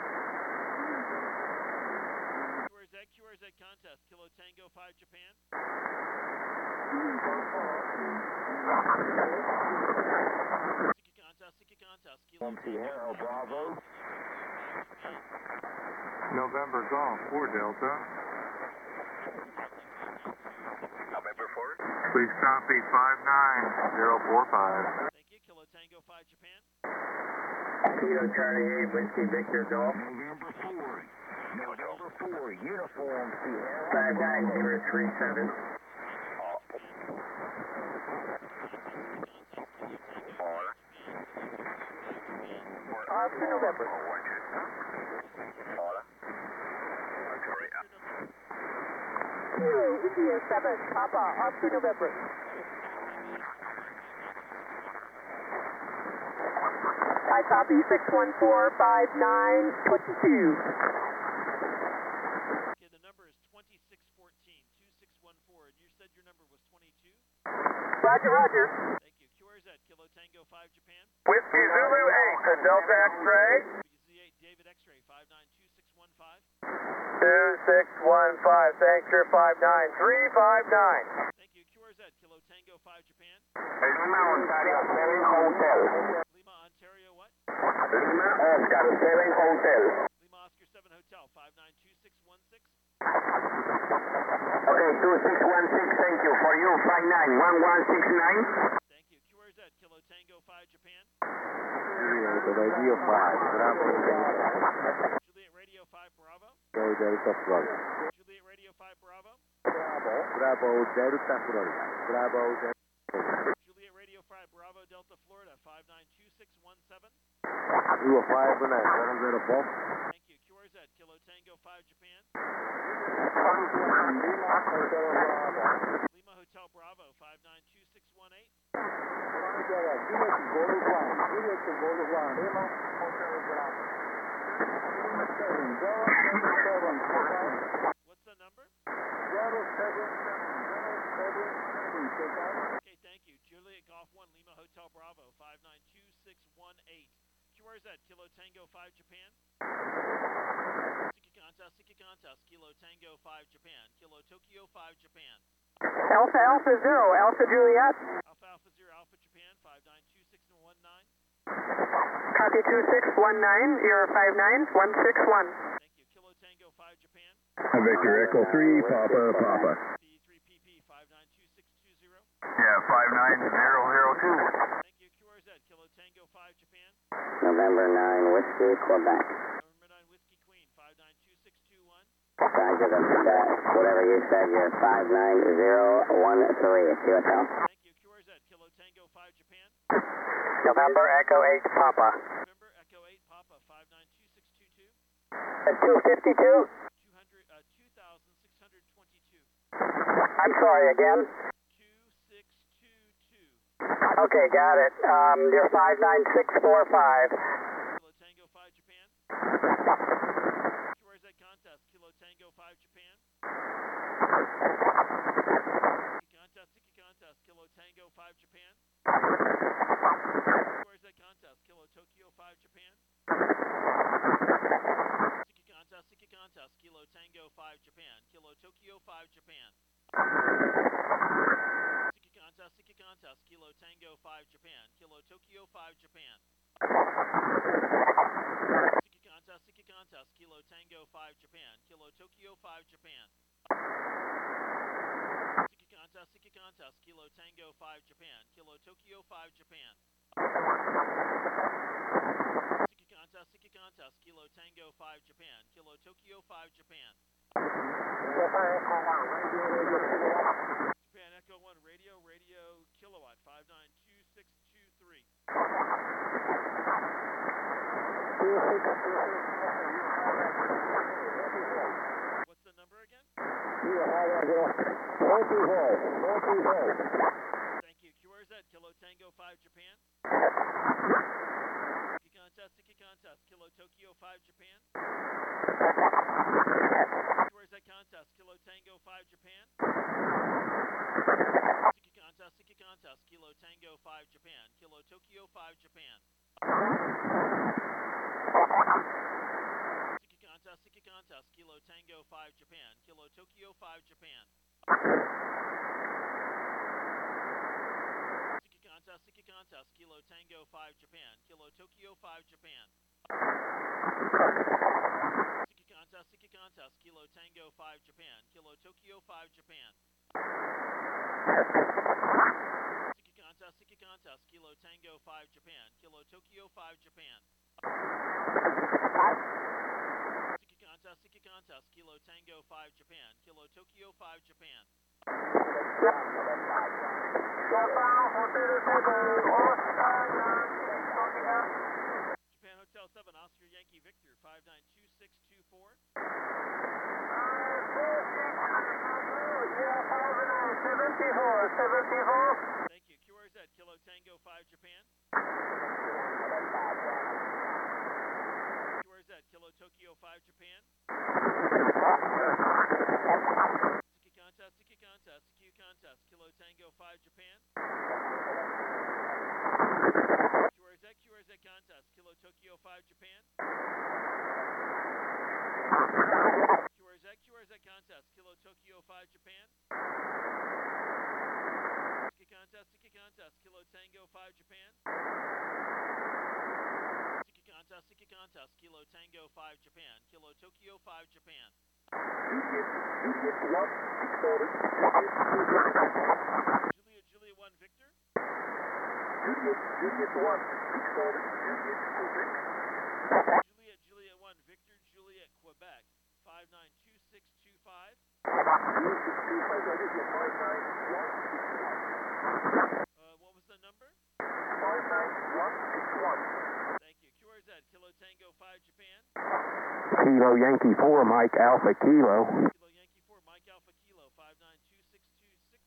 Q R Z, Q R Z contest, Kilo Tango five Japan. Siki contest, Siki contest, Kilo Tango Bravo. November Golf four Delta. November four. Please copy five nine zero four five. Thank you. Kilo Tango five Japan. Kilo Charlie eight Whiskey Victor Golf. November four. November four, Uniform Sierra. five nine zero three seven. Oscar November. Kilo India seven, Papa, Oscar November. I copy six one four five nine two two. Okay, the number is twenty-six fourteen, two six one four, and you said your number was twenty-two? Roger, Roger. Thank you. Q R Z, Kilo Tango five, Japan. Whiskey Zulu eight to Delta X-ray. Z eight, David X-ray, five nine two six one five. two six one five, thanks, you're five nine three five nine. Thank you. Q R Z, Kilo Tango five, Japan. Lima, Ontario, seven Hotel. Lima, Ontario, what? Lima, Oscar, seven Hotel. Lima, Oscar seven Hotel, five nine two six one six. Okay, two six one six, thank you. For you, five nine one one six nine. Thank you. Q R Z, Kilo Tango five, Japan. Juliet, Radio five, Bravo, Juliet Radio five, Bravo. Delta Florida. Juliet Radio five, Bravo. Bravo, Delta Florida. Bravo, Delta Juliet Radio five, Bravo, Delta Florida, five nine two six one seven. Zero five nine, zero zero four. Thank you. Q R Z, Kilo Tango five, Japan. Lima Hotel Bravo, five nine two six one eight. What's the number? Okay, thank you. Juliet Golf one, Lima Hotel Bravo, five nine two six one eight. Q R Z, Kilo Tango five, Japan. Siki Contest, Siki Contest, Kilo Tango five, Japan. Kilo Tokyo five, Japan. Alpha Alpha Zero, Alpha Juliet. Alpha Alpha Zero, Alpha Japan, five nine two six one nine. Copy two six one nine, you're five nine one six one. Thank you. Kilo Tango five, Japan. Victor Echo three, Papa, Papa. B three P P five nine two six two zero. Yeah, five nine zero zero two. Thank you. Q R Z, Kilo Tango five, Japan. November nine, Whiskey, Quebec. November nine, Whiskey Queen, five nine two six two one. Roger, that's that. Whatever you said, you're five nine zero one three. See what's out? Thank you. Q R Z, Kilo Tango five, Japan. November Echo eight, Papa. November Echo eight, Papa, five nine two six two two. two fifty-two. two hundred, uh, two thousand six hundred twenty-two. I'm sorry, again? two six two two. Okay, got it. Um, you're five nine six four five. Kilo Tango five, Japan. Q R Z Contest, Kilo Tango five, Japan. Siki Contest, Siki Contest, Kilo Tango five, Japan. Q R Z Contest, Kilo Tokyo five, Japan. Siki Contest, Siki Contest, Kilo Tango five, Japan. Kilo Tokyo five, Japan. Siki Contest, Siki Contest, Kilo Tango five, Japan. Kilo Tokyo five, Japan. Siki Contest, Siki Contest, Kilo Tango five, Japan. Kilo Tokyo five, Japan. Siki Contest, Siki Contest, Kilo Tango five, Japan. Kilo Tokyo five, Japan. Siki Contest, Siki Contest, Kilo Tango five, Japan. Kilo Tokyo five, Japan. Japan Echo one Radio, Radio Kilowatt five nine two six two three. What's the number again? Thank you. Q R Z, Kilo Tango five, Japan. Siki Contest, Siki Contest, Kilo Tokyo five, Japan. Q R Z Contest, Kilo Tango five, Japan. Siki Contest, Siki Contest, Kilo Tango five, Japan. Kilo Tokyo five, Japan. Siki Contest, Siki Contest, Kilo Tango five, Japan. Kilo Tokyo five, Japan. Siki Contest, Siki Contest, Kilo Tango five, Japan. Kilo Tokyo five, Japan. Siki Contest, Siki Contest, Kilo Tango five, Japan. Kilo Tokyo five, Japan. Siki Contest, Siki Contest, Kilo Tango five, Japan. Kilo Tokyo five, Japan. Siki Contest, contest, Siki contest, Kilo Tango five Japan, Kilo Tokyo five Japan. Japan Hotel seven, Oscar Yankee Victor, five nine two six two four. Thank you. Q R Z, Kilo Tango five Japan. Q R Z, Kilo Tokyo five Japan. Siki contest, Siki contest, Siki contest, Kilo Tango five Japan. Q R Z, Q R Z contest, Kilo Tokyo five Japan. Q R Z, Q R Z contest, Kilo Tokyo five Japan. Siki contest, Siki contest, Kilo Tango five Japan. Siki contest, Siki contest, Kilo Tango five Japan, Kilo Tokyo five Japan. Juliet, Juliet one Victor. Juliet, Juliet one, Juliet, Juliet one Victor, Juliet, Quebec, five nine two six two five. Uh, what was the number? five nine one six one. Thank you. Q R Z, Kilo Tango five Japan. Kilo Yankee four, Mike Alpha Kilo. Kilo Yankee four, Mike Alpha Kilo, five nine two six two six.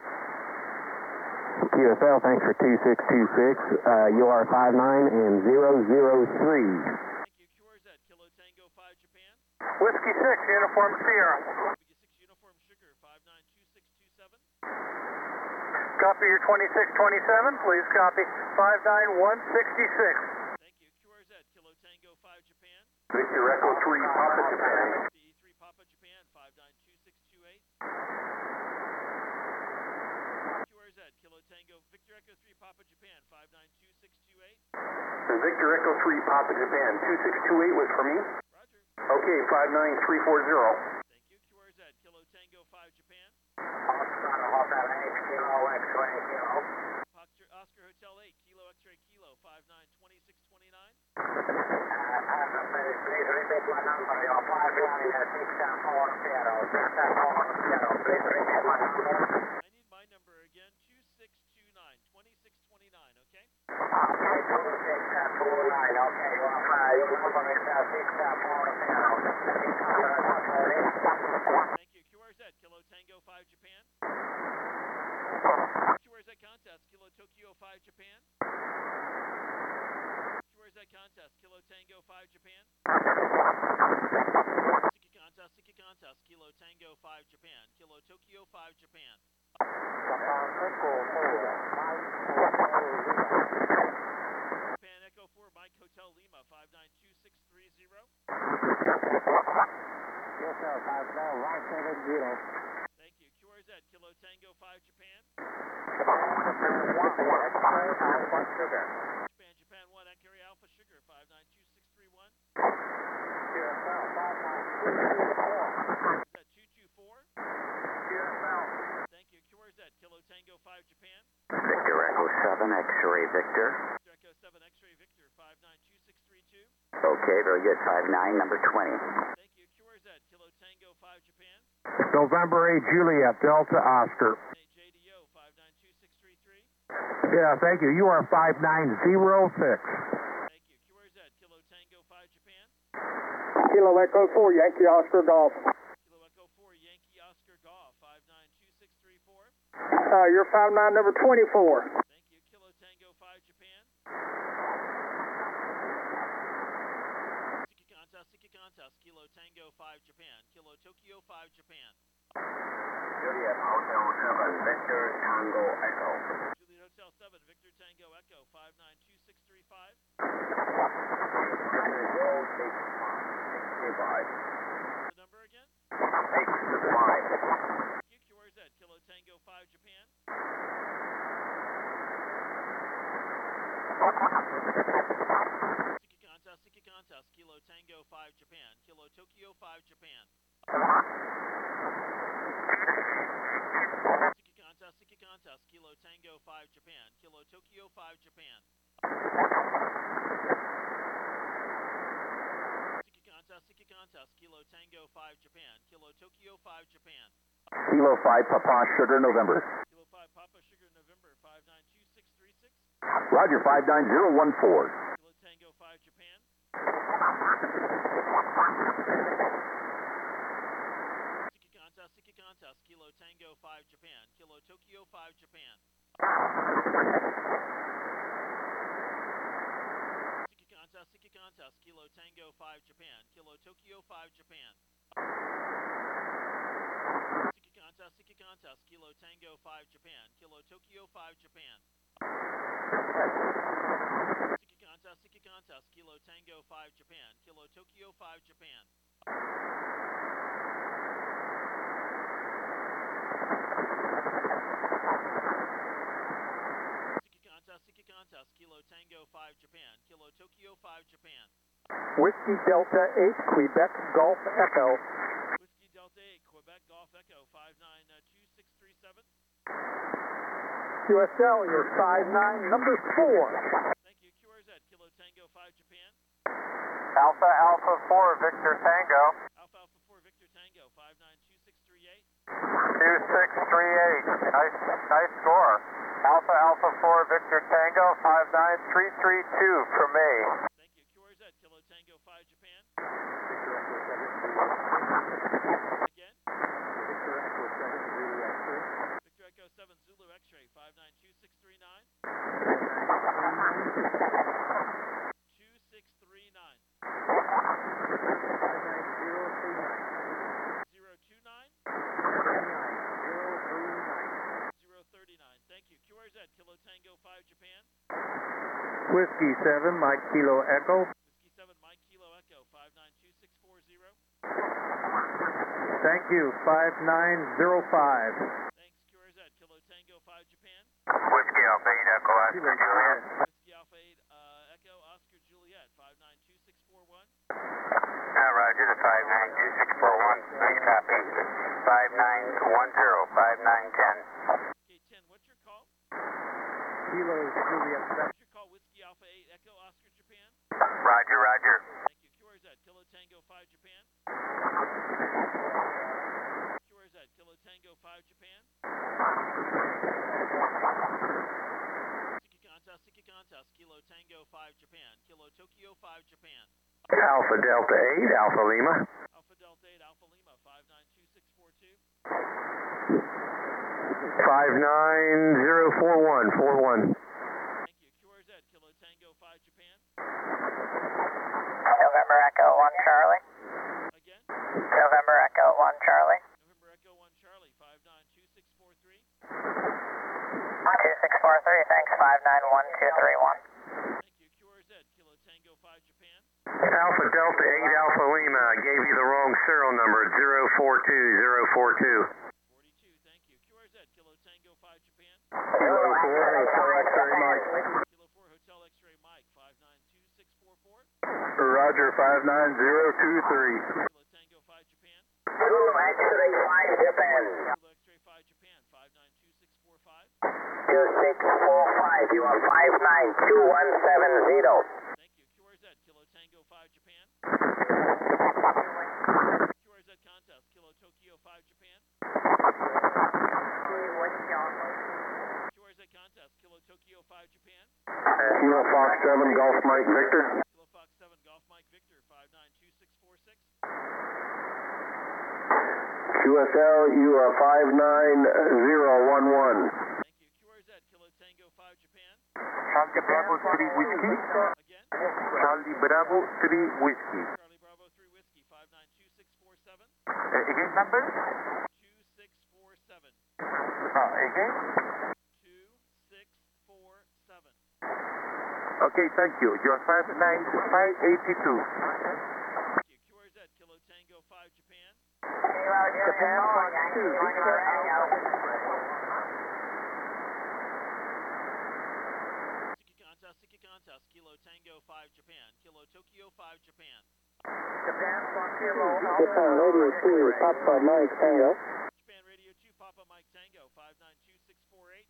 Q S L, thanks for two six two six. Uh, you are five nine and zero zero three. Thank you. Q R Z, Kilo Tango five Japan. Whiskey six, Uniform Sierra. Whiskey six Uniform Sugar, five nine two six two seven. Copy your twenty-six twenty-seven. Please copy five nine one six six. Thank you. Q R Z, Kilo Tango five Japan. Victor Echo three, Papa Japan. B E three Papa Japan, five nine two six two eight. Q R Z, Kilo Tango, Victor Echo three Papa Japan, five nine two six two eight. Victor Echo three, Papa Japan. two six two eight was for me? Roger. Okay, five nine three four zero. Thank you. Q R Z, Kilo Tango five Japan. Oscar, Oscar Hotel eight, Kilo X-Ray Kilo, five nine two six two nine. Please repeat my number, your five nine six four zero. Please repeat my number. I need my number again, two six two nine, two six two nine, okay? Okay, two six two nine, okay, you are fine. Your number is six four zero. Thank you. Q R Z, Kilo Tango five Japan. Q R Z contest, Kilo Tokyo five Japan. Q R Z contest, Kilo Tango five Japan. Siki contest, Siki contest, Kilo Tango five Japan, Kilo Tokyo five Japan. Japan Echo four, Mike Hotel Lima, five nine two six three zero. Yes, sir, five nine one seven zero. Thank you. Q R Z, Kilo Tango five Japan. Japan, Japan one, Echo Alpha Sugar, five nine two six three one. Is that two two four? Thank you. Q R Z, Kilo Tango five Japan. Victor Echo seven, X-Ray Victor. Victor Echo seven, X-Ray Victor, five nine two six three two. Okay, very good. five nine, number twenty. Thank you. Q R Z, Kilo Tango five Japan. November eight, Juliet, Delta Oscar. Hey, J D O, five nine two six three three. Yeah, thank you. You are five nine zero six. Thank you. Q R Z, Kilo Tango five Japan. Kilo Echo four, Yankee Oscar Golf. Kilo Echo four, Yankee Oscar Golf, five nine two six three four. Uh, you're five nine, number twenty-four. Thank you. Kilo Tango five Japan. Siki contest, Siki contest, Kilo Tango five Japan, Kilo Tokyo five Japan. Juliet Hotel seven, Victor Tango Echo. Juliet Hotel seven, Victor Tango Echo, five nine two six three five. zero six five. The number again? six five. Q Q R Z, Kilo Tango five Japan. Siki contest, Siki contest, Kilo Tango five Japan, Kilo Tokyo five Japan. Siki contest, Siki contest, Kilo Tango five Japan, Kilo Tokyo five Japan. Siki contest, Siki contest, Kilo Tango five Japan. Kilo five Papa Sugar November. Kilo five Papa Sugar November, five nine two six three six. Roger, five nine zero one four. Kilo Tango five Japan. Siki Qantas, Siki Qantas, Kilo Tango five Japan. Kilo Tokyo five Japan. Siki Qantas, Siki Qantas, Kilo Tango five Japan. Kilo Tokyo five Japan. Siki Qantas, Siki Qantas, Kilo Tango five Japan. Kilo Tokyo five Japan. Siki Qantas, Siki Qantas, Kilo Tango five Japan. Kilo Tokyo five Japan. Siki Qantas, Siki Qantas, Kilo Tango five Japan. Kilo Tokyo five Japan. Whiskey Delta eight, Quebec Golf Echo. Whiskey Delta eight, Quebec Golf Echo five nine two six three seven. Q S L, you're five nine, number four. Thank you. Q R Z, Kilo Tango five Japan. Alpha Alpha four, Victor Tango. Alpha Alpha four Victor Tango five nine two six three eight. two six three eight, nice, nice score. Alpha Alpha four, Victor Tango, five nine three three two for me. Thank you. Q R Z, Kilo Tango five Japan. Again. Victor Echo seven Zulu X-ray five nine two six three nine. two six three nine. zero two nine. zero three nine. Thank you. Q R Z, Kilo Tango five Japan. Whiskey seven, Mike Kilo Echo. Whiskey seven Mike Kilo Echo five nine two six four zero. Thank you, five nine zero five. Thanks. Q R Z, Kilo Tango five Japan. Whiskey Alpha eight Echo Oscar Juliet. Whiskey Alpha eight uh, Echo Oscar Juliet five nine two six four one. Uh, Roger, the five nine two six four one. Nice copy. five nine one zero, five nine ten. Okay, ten, what's your call? Kilo Juliet seven. What's your call? Whiskey Alpha eight Echo Oscar Japan. Roger, Roger. Thank you. Q R Z, Kilo Tango five Japan. Q R Z, Kilo Tango five Japan. Siki Qantas, Siki Qantas, Kilo Tango five Japan. Kilo Tokyo five Japan. Alpha Delta eight, Alpha Lima. Alpha Delta eight Alpha Lima five nine two six four two. five nine zero four one, four one. Thank you. Q R Z, Kilo Tango five Japan. November Echo one Charlie. Again. November Echo one Charlie. November Echo one Charlie five nine two six four three. two six four three, thanks, five nine one two three one. Thank you. Q R Z, Kilo Tango five Japan. Alpha Delta eight, Alpha Lima. I gave you the wrong serial number, zero four two zero four two. forty-two, thank you. Q R Z, Kilo Tango five Japan. Kilo four, Hotel X-ray Mike. Kilo four Hotel X-ray Mike five nine two six four four. Roger, five nine zero two three. Kilo Tango five Japan. Zulu X-ray five Japan. Kilo X-ray five Japan five nine two six four five. two six four five, you are five nine two one seven zero. Thank you. Q R Z, Kilo Tango five Japan. Q R Z Qantas, Kilo Tokyo five Japan. Q R Z Qantas, Kilo Tokyo five Japan. Kilo Fox seven, Golf Mike Victor. Kilo Fox seven Golf Mike Victor five nine two six four six. Q S L, you are five nine zero one one. Thank you. Q R Z, Kilo Tango five Japan. Charlie Bravo three Whiskey. Again. Charlie Bravo three Whiskey. Charlie Bravo three Whiskey five nine two six four seven. Uh, again, number? two six four seven. Uh, again? two six four seven. Okay, thank you. You're five nine five eighty two. Thank you. Q R Z, Kilo Tango five Japan. Japan Fox two, Victor Alpha. Siki Qantas, Siki Qantas, Kilo Tango five Japan. Kilo Tokyo five Japan. Japan Fox Kilo Japan Radio two, Papa Mike Tango. Japan Radio two Papa Mike Tango five nine two six four eight.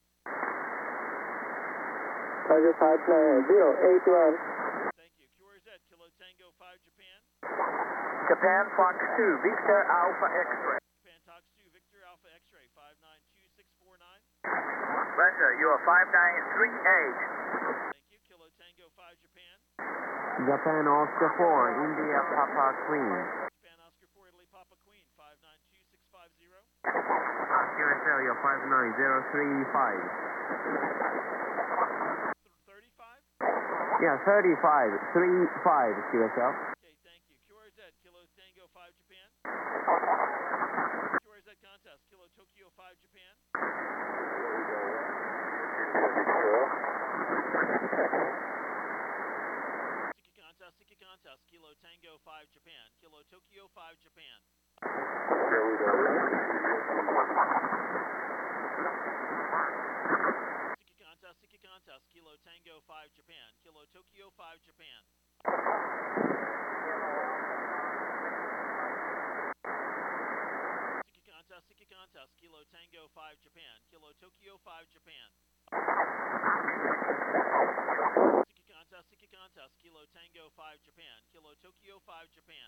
Roger five nine zero eight one. Thank you. Q R Z, Kilo Tango five Japan. Japan Fox two, Victor Alpha X-ray. Japan Roger, you are five nine three eight. Thank you. Kilo Tango five Japan. Japan Oscar four, India Papa Queen. Japan Oscar four Italy Papa Queen five nine two six five zero. Q S L, you're five nine zero three five. thirty-five? Yeah, thirty-five, three five, Q S L. Okay, thank you. Q R Z Kilo Tango five Japan. Q R Z contest Kilo Tokyo five Japan. Siki contest Siki contest Kilo Tango five Japan. Kilo Tokyo five Japan. Siki contest Siki contest Kilo Tango five Japan. Kilo Tokyo five Japan. Siki contest Siki contest Kilo Tango five Japan. Kilo Tokyo five Japan. Siki contest Siki contest Kilo Tango five Japan. Kilo Tokyo five Japan.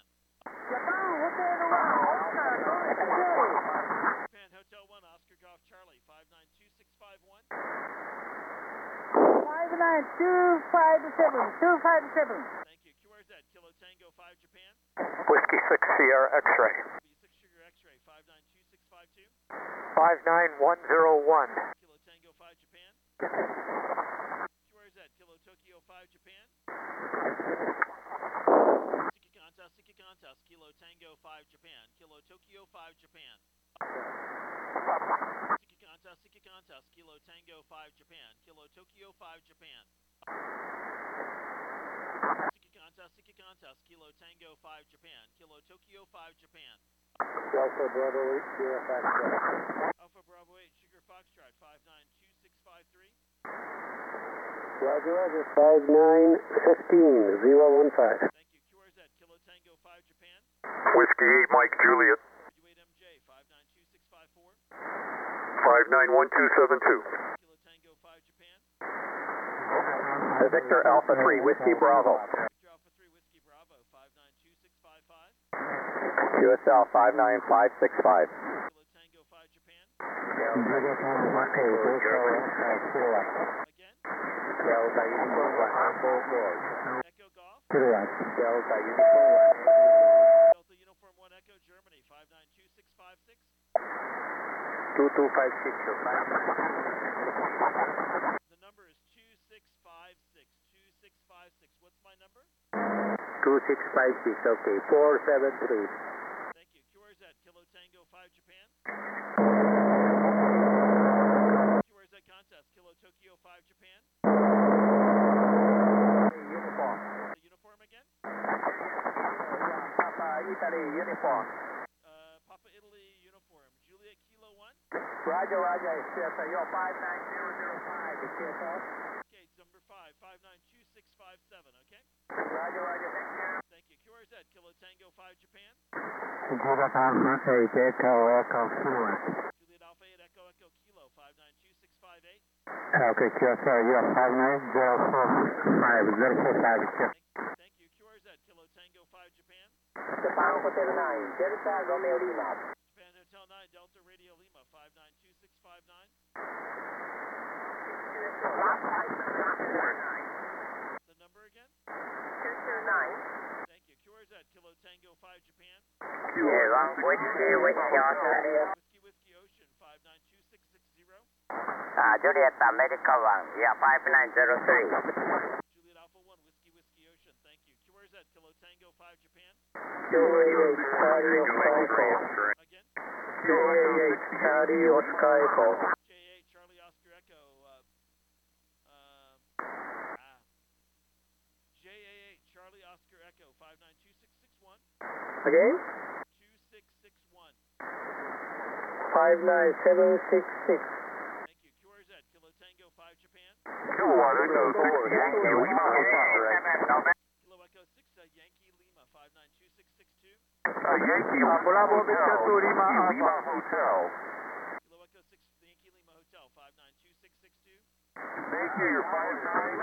Japan Hotel one Oscar Golf Charlie five nine two six five one. five nine two five seven, two five seven. Thank you. Q R Z Kilo Tango five Japan. Whiskey six Sierra X-ray. B six Sugar X-ray five nine two six five two. five nine one zero one. Kilo Tango five Japan. Q R Z Kilo Tokyo five Japan. Siki contest Siki contest Kilo Tango five Japan. Kilo Tokyo five Japan. Siki contest Siki contest Kilo Tango five Japan. Kilo Tokyo five Japan. Siki contest Siki contest Kilo Tango five Japan. Kilo Tokyo five Japan. Alpha Bravo eight, Sierra Foxtrot. Alpha Bravo eight Sugar Foxtrot five nine two six five three. Roger, Roger. five nine one five zero one five. Thank you. Q R Z Kilo Tango five Japan. Whiskey eight Mike Juliet, U eight M J five nine two six five four. five nine one two seven two. Kilo Tango five Japan. Victor Alpha three Whiskey Bravo. Victor Alpha three Whiskey Bravo five nine two six five five. Q S L five nine five six five. Kilo Tango five Japan. Again. Delta Uniform one four four. Echo Golf. Delta Uniform Delta Uniform one Echo Germany five nine two six five six. two two five six. The number is two six five six. two six five six. What's my number? two six five six, okay, four seven three. Thank you. Q R Z Kilo Tango five Japan. Q R Z contest Kilo Tokyo five Japan. Uniform. The uniform again. Papa Italy uniform. Uh, Papa Italy uniform. Juliet Kilo one. Roger, Roger, Q S L, you're five nine zero zero five, Q S L. Okay, it's number five five nine two six five seven. Okay. Roger, Roger, thank you. Thank you. Q R Z Kilo Tango five Japan. Juliet Alpha eight, Echo, Echo, Kilo. Juliet Alpha eight Echo Echo Kilo five nine two six five eight. Okay, Q S L, you're five nine zero four five, zero four five, Q S L. Thank, thank you. Q R Z Kilo Tango five Japan. Japan Hotel nine, Delta Romeo Lima. Japan Hotel nine Delta Radio Lima five nine two six five nine. The number again? two two nine. Thank you. Q R Z Kilo Tango five Japan. Yeah, one Whiskey Whiskey Australia. Whiskey Whiskey Ocean five nine two six six zero. Uh, Juliet America one, yeah, five nine zero three. Juliet Alpha one Whiskey Whiskey Ocean. Thank you. Q R Z Kilo Tango five Japan. Again? J A eight, Charlie Oscar Echo. J eight Charlie Oscar Echo. Uh, um, ah. J A eight Charlie Oscar Echo five nine two six six one. Again? two six six one. five nine seven six six. Thank you. Q R Z Kilo Tango five Japan. Two one Echo six Yankee Lima. Kilo Echo six uh, Yankee Lima five nine two six six two. Uh, Yankee Bravo Victor Lima Lima Hotel. Kilo Echo six Yankee Lima Hotel five nine two six six two. Thank you, you're five nine.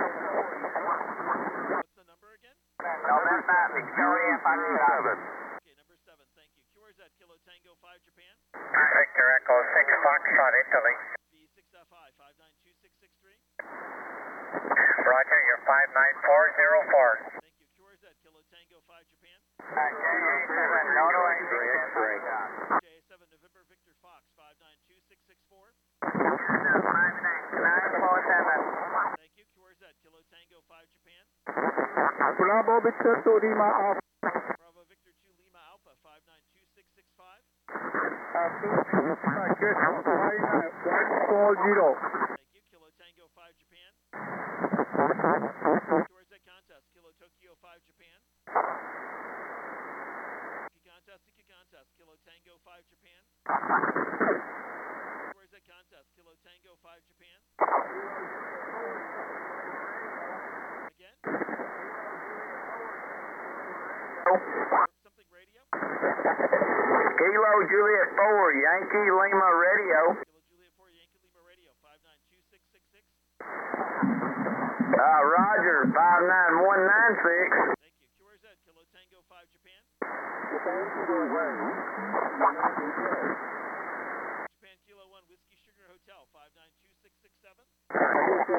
What's the number again? November Victoria Foxtrot. Seven. Okay, number seven. Thank you. Q R Z Kilo Tango five Japan. Victor Echo six Foxtrot Italy. B six F five Bravo Victor two Lima Alpha. Bravo Victor two Lima Alpha, five nine two six six five. Packet one four zero. Thank you. Kilo Tango five Japan. Towards that contest. Kilo Tokyo five Japan. Siki contest, Siki contest. Kilo Tango five Japan. Towards that contest. Kilo Tango five Japan. Again. Something radio. Kilo Juliet four, Yankee Lima Radio. Kilo Juliet four Yankee Lima Radio, five nine two six six six. Uh, Roger, five nine one nine six. Thank you. Q R Z, Kilo Tango five Japan. Japan Kilo one Whiskey Sugar Hotel, five nine two six six seven. Thank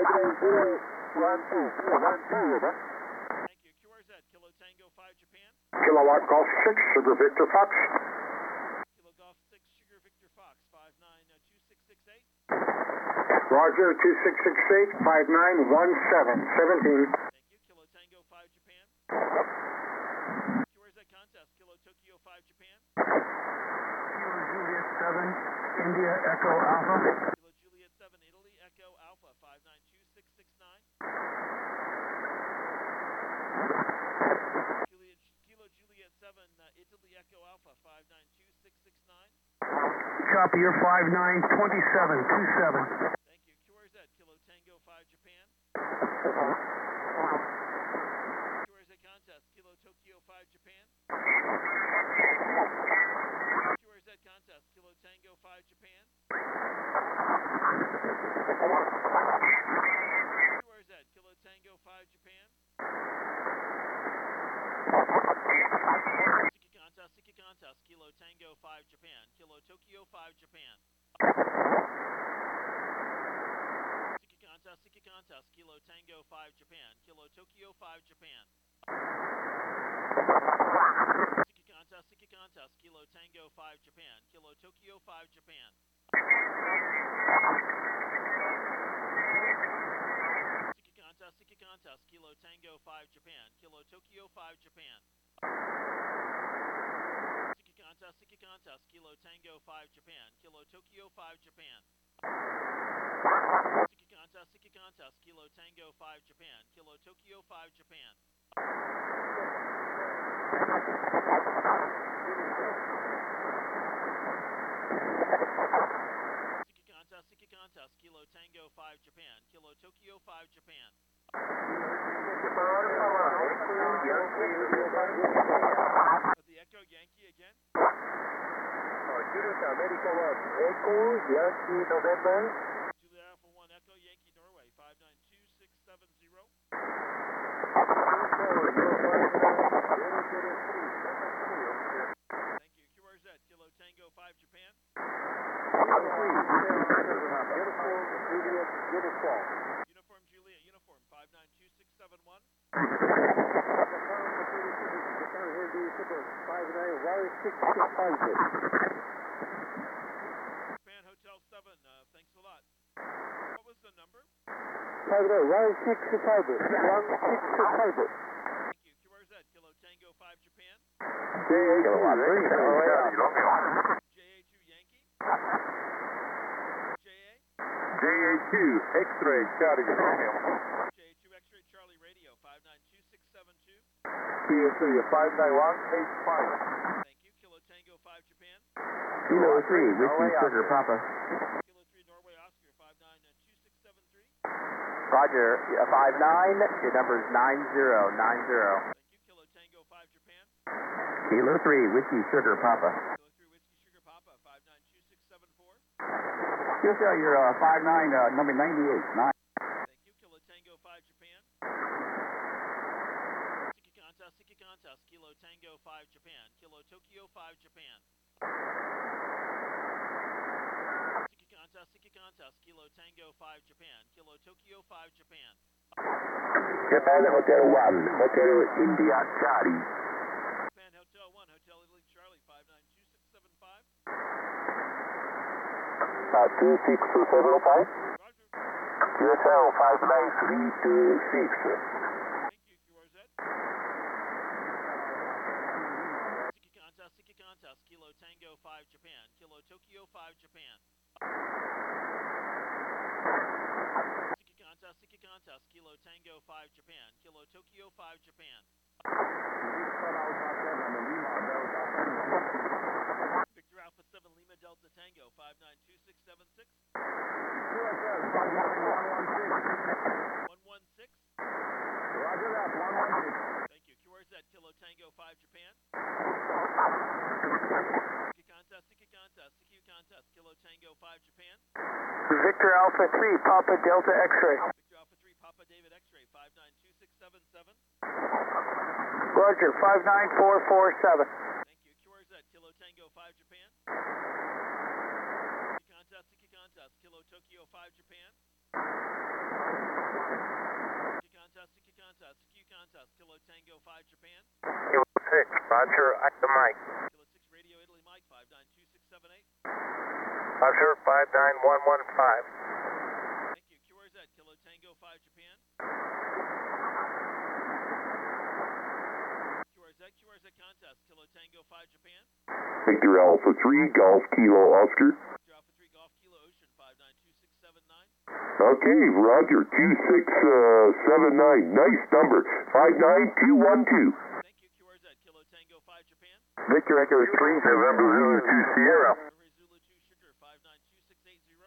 you. Q R Z, Kilo Tango five Japan. Kilowatt Golf six, Sugar Victor Fox. Kilo Golf six Sugar Victor Fox, five nine two six six eight. Roger, two six six eight, five nine one seven, seventeen. Thank you. Kilo Tango five Japan. Q R Z contest, Kilo Tokyo five Japan. Kilo Juliet seven, India Echo Alpha. Kilo Juliet seven Italy Echo Alpha, five nine two six six nine. Kilo, Kilo Juliet seven uh, Italy Echo Alpha, five nine two six six nine. Copy your five nine two seven two seven. Thank you. Q R Z, Kilo Tango five Japan. Q R Z contest, Kilo Tokyo five Japan. Q R Z contest, Kilo Tango five Japan. Q R Z, Kilo Tango five Japan. Siki contest, Siki contest, Kilo Tango five Japan. Kilo Tokyo five Japan. Siki contest, Siki contest, Kilo Tango five Japan. Kilo Tokyo five Japan. Siki contest, Siki contest, Kilo Tango five Japan. Kilo Tokyo five Japan. Siki contest, Siki contest, Kilo Tango five Japan. Kilo Tokyo five Japan. Siki contest, Siki contest, Kilo Tango five Japan. Kilo Tokyo five Japan. Siki contest, Siki contest, Kilo Tango five Japan. Kilo Tokyo five Japan. Siki contest, Siki contest, Kilo Tango five Japan. Kilo Tokyo five Japan. The Echo Yankee again. Juliet America one, Echo Yankee November. Juliet Alpha one Echo Yankee Norway, five nine two six seven zero. Thank you. Q R Z, Kilo Tango five Japan. Uniform Juliet, Uniform, five nine two six seven one. Japan Hotel seven, uh, thanks a lot. What was the number? Five nine one six five, one six five. Thank you. Q R Z, Kilo Tango five Japan. J A two, J A two Yankee. J A. J A two, X-ray, Charlie. J A two X-ray Charlie Radio, five nine two six seven two. T S A five nine one eight five. Thank you. Kilo Tango five Japan. Kilo three, Whiskey Sugar Papa. Kilo three Norway Oscar, five nine two six seven three. Roger, five nine, your number is nine zero nine zero. Thank you. Kilo Tango five Japan. Kilo three, Whiskey Sugar Papa. Kilo three Whiskey Sugar Papa, five nine two six seven four. Yes, sir, you're uh, five nine, uh, number ninety-eight. Nine. Thank you. Kilo Tango five Japan. Siki contest, Siki contest, Kilo Tango five Japan. Kilo Tokyo five Japan. Siki contest, Siki contest, Kilo Tango five Japan. Kilo Tokyo five Japan. Japan Hotel one, Hotel India Charlie. Japan Hotel one, Hotel Italy Charlie, five nine two six seven five. Uh, two six seven five. Roger. U S L five nine three two six. Thank you, Q R Z. Tokyo five Japan. Siki contest, Siki contest, Kilo Tango five Japan, Kilo Tokyo five Japan. Victor Alpha seven Lima Delta Tango five nine two six seven six. one one six. Roger that, one one six. Thank you. Q R Z Kilo Tango five Japan. Siki contest, Siki contest, Siki contest, Kilo Tango five Japan. Victor Alpha three, Papa Delta X-ray. Victor Alpha three Papa David X-ray five nine two six seven seven. Roger, five nine four four seven. Thank you. Q R Z Kilo Tango five Japan. Siki contest, Siki contest, Kilo Tokyo five Japan. Siki contest, Siki contest, Siki contest, Kilo Tango five Japan. Kilo six, Roger, Ida Mike. Kilo six Radio Italy Mike five nine two six seven eight. Roger, five nine one one five. Thank you. Q R Z Kilo Tango five Japan. Q R Z Q R Z contest Kilo Tango five Japan. Victor Alpha three, Golf Kilo Oscar. Victor Alpha three Golf Kilo Ocean five nine two six seven nine. Okay, Roger, two six seven nine. Nice number. five nine two one two. Thank you. Q R Z Kilo Tango five Japan. Victor Echo three, November Zulu two Sierra. November Zulu two Sugar five nine two six eight zero.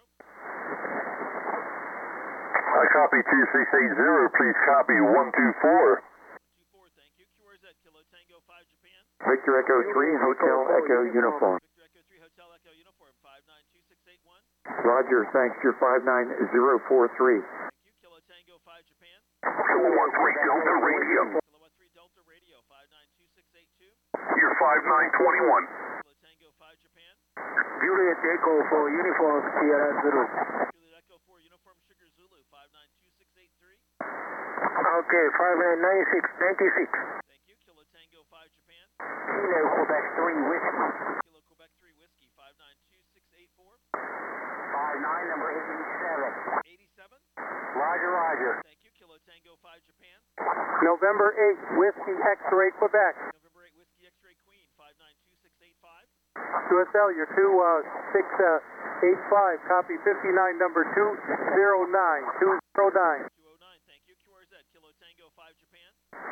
I copy two six eight zero. Please copy one two four. two four, thank you. Q R Z Kilo Tango five Japan. Victor Echo three, Hotel Echo Uniform. Victor Echo three Hotel Echo Uniform five nine two six eight one. Roger, thanks. You're five nine zero four three. Thank you. Kilo Tango five Japan. Kilo one three Delta Radio. Kilo one three Delta Radio five nine two six eight two. You're five nine twenty-one. Kilo Tango five Japan. Juliet Echo for Uniform Sierra Zulu. Juliet Echo four Uniform Sugar Zulu five nine two six eight three. Okay, five nine nine six ninety-six. Thank you. Kilo Tango five Japan. Kilo Quebec three Whiskey. Kilo Quebec three Whiskey five nine two six eight four. five nine number eighty-seven. eighty-seven. Roger, Roger. Thank you. Kilo Tango five Japan. November eight Whiskey X-ray Quebec. November eight Whiskey X-Ray Queen five nine two six eight five. U S L, you're two six eight five. Copy fifty-nine number two zero nine. two zero nine. two oh nine, thank you. Q R Z Kilo Tango five Japan.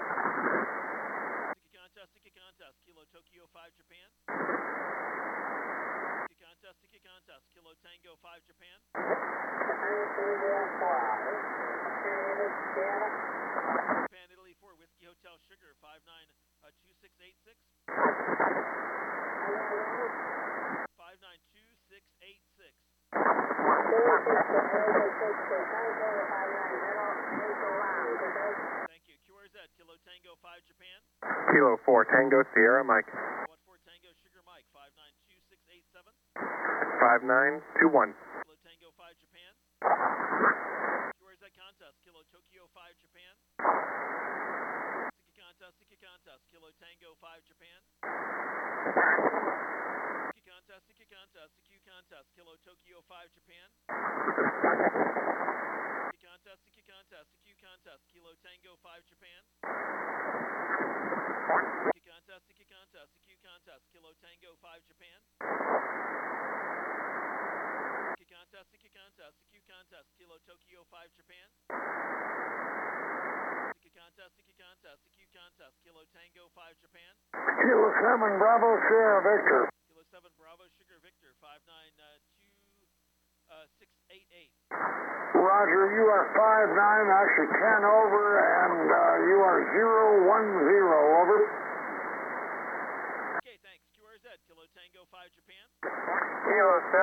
Siki contest, Siki contest, Kilo Tokyo five Japan. Siki contest, Siki contest, Kilo Tango five Japan. Japan Italy four Whiskey Hotel Sugar five nine two six eight six. five nine two six eight six. Thank you. Q R Z Kilo Tango five Japan. Kilo four, Tango Sierra Mike. one four Tango Sugar Mike five nine two six eight seven. five nine two one. Kilo Tango five Japan. Q R Z contest Kilo Tokyo five Japan. Siki contest Siki contest Kilo Tango five Japan. Siki contest Siki contest Siki contest Kilo Tokyo five Japan. Siki contest Siki contest Siki contest Kilo Tango five Japan. Siki contest Siki contest Siki contest Kilo Tango five Japan. Siki contest Siki contest Siki contest Kilo Tokyo five Japan. Siki contest Siki contest Siki contest Kilo Tango five Japan. Kilo seven Bravo Sierra Victor. Kilo seven Bravo Sugar Victor five nine two six eight eight. Roger, you are five nine, actually ten over, and uh, you are zero one zero over. Okay, thanks. Q R Z Kilo Tango five Japan. Kilo seven.